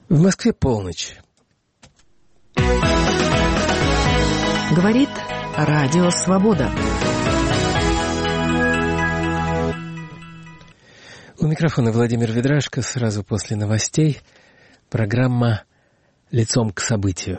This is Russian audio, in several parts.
В Москве полночь. Говорит Радио Свобода. У микрофона Владимир Ведрашко. Сразу после новостей программа «Лицом к событию».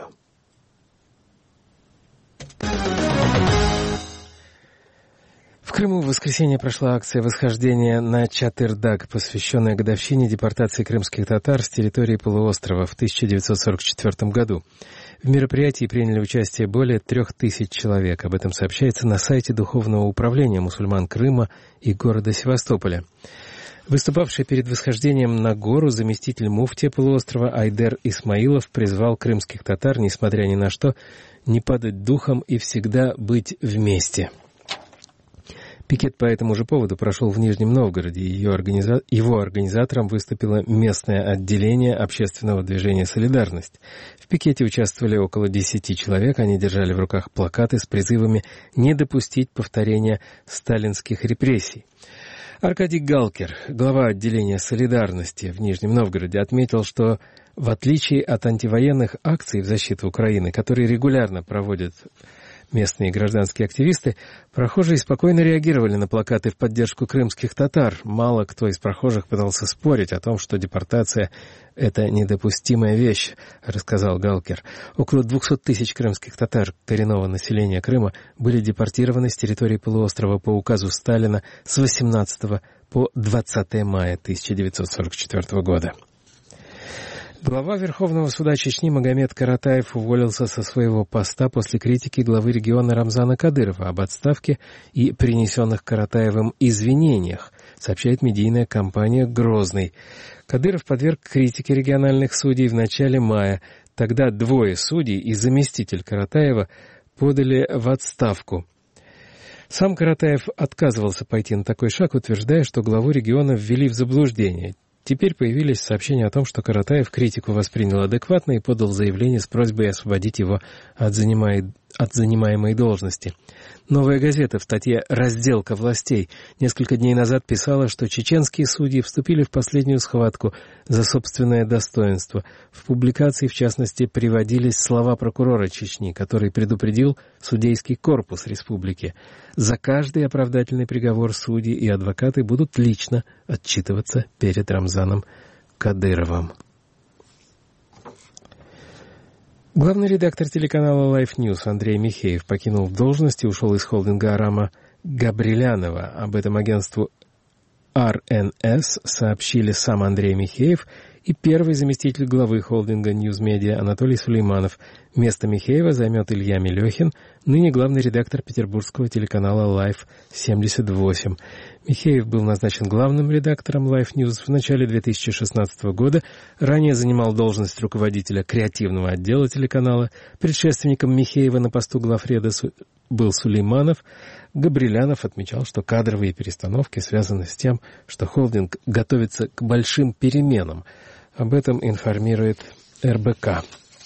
В Крыму в воскресенье прошла акция восхождения на Чатырдаг, посвященная годовщине депортации крымских татар с территории полуострова в 1944 году. В мероприятии приняли участие более 3000 человек. Об этом сообщается на сайте Духовного управления мусульман Крыма и города Севастополя. Выступавший перед восхождением на гору заместитель муфтия полуострова Айдер Исмаилов призвал крымских татар, несмотря ни на что, не падать духом и всегда быть вместе. Пикет по этому же поводу прошел в Нижнем Новгороде. Его организатором выступило местное отделение общественного движения «Солидарность». В пикете участвовали около 10 человек. Они держали в руках плакаты с призывами не допустить повторения сталинских репрессий. Аркадий Галкер, глава отделения «Солидарности» в Нижнем Новгороде, отметил, что в отличие от антивоенных акций в защиту Украины, которые регулярно проводят местные гражданские активисты, прохожие спокойно реагировали на плакаты в поддержку крымских татар. Мало кто из прохожих пытался спорить о том, что депортация — это недопустимая вещь, рассказал Галкер. Около 200 тысяч крымских татар коренного населения Крыма были депортированы с территории полуострова по указу Сталина с 18 по 20 мая 1944 года. Глава Верховного суда Чечни Магомед Каратаев уволился со своего поста после критики главы региона Рамзана Кадырова об отставке и принесенных Каратаевым извинениях, сообщает медийная компания «Грозный». Кадыров подверг критике региональных судей в начале мая. Тогда 2 судей и заместитель Каратаева подали в отставку. Сам Каратаев отказывался пойти на такой шаг, утверждая, что главу региона ввели в заблуждение. Теперь появились сообщения о том, что Каратаев критику воспринял адекватно и подал заявление с просьбой освободить его от занимаемой должности. «Новая газета» в статье «Разделка властей» несколько дней назад писала, что чеченские судьи вступили в последнюю схватку за собственное достоинство. В публикации, в частности, приводились слова прокурора Чечни, который предупредил судейский корпус республики. За каждый оправдательный приговор судьи и адвокаты будут лично отчитываться перед Рамзаном Кадыровым. Главный редактор телеканала Life News Андрей Михеев покинул должность и ушел из холдинга Арама Габрилянова. Об этом агентству РНС сообщили сам Андрей Михеев и первый заместитель главы холдинга News Media Анатолий Сулейманов. Место Михеева займет Илья Мелехин, ныне главный редактор петербургского телеканала Life 78. Михеев был назначен главным редактором Life News в начале 2016 года, ранее занимал должность руководителя креативного отдела телеканала. Предшественником Михеева на посту главреда был Сулейманов. Габрилянов отмечал, что кадровые перестановки связаны с тем, что холдинг готовится к большим переменам. Об этом информирует РБК.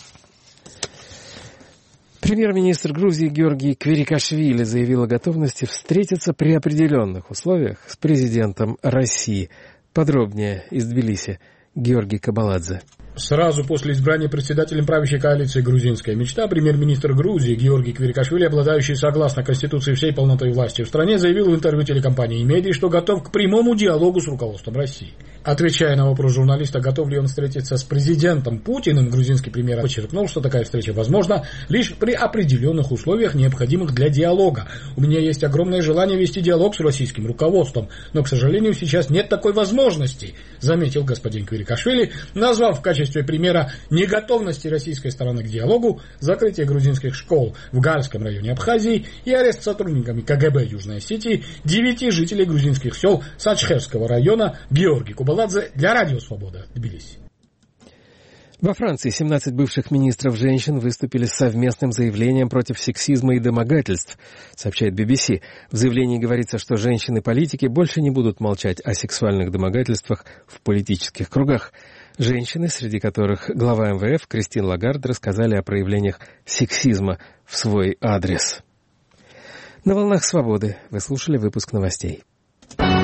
Премьер-министр Грузии Георгий Квирикашвили заявил о готовности встретиться при определенных условиях с президентом России. Подробнее из Тбилиси Георгий Кабаладзе. Сразу после избрания председателем правящей коалиции «Грузинская мечта» премьер-министр Грузии Георгий Квирикашвили, обладающий согласно Конституции всей полнотой власти в стране, заявил в интервью телекомпании «Медиа», что готов к прямому диалогу с руководством России. Отвечая на вопрос журналиста, готов ли он встретиться с президентом Путиным, грузинский премьер подчеркнул, что такая встреча возможна лишь при определенных условиях, необходимых для диалога. «У меня есть огромное желание вести диалог с российским руководством, но, к сожалению, сейчас нет такой возможности», заметил господин Квирикашвили, назвав в качестве примера неготовности российской стороны к диалогу закрытие грузинских школ в Гальском районе Абхазии и арест сотрудниками КГБ Южной Осетии 9 жителей грузинских сел Сачхерского района. Георгий Кабаладзе для Радио Свобода, Тбилиси. Во Франции 17 бывших министров женщин выступили с совместным заявлением против сексизма и домогательств, сообщает BBC. В заявлении говорится, что женщины-политики больше не будут молчать о сексуальных домогательствах в политических кругах. Женщины, среди которых глава МВФ Кристин Лагард, рассказали о проявлениях сексизма в свой адрес. На волнах свободы вы слушали выпуск новостей.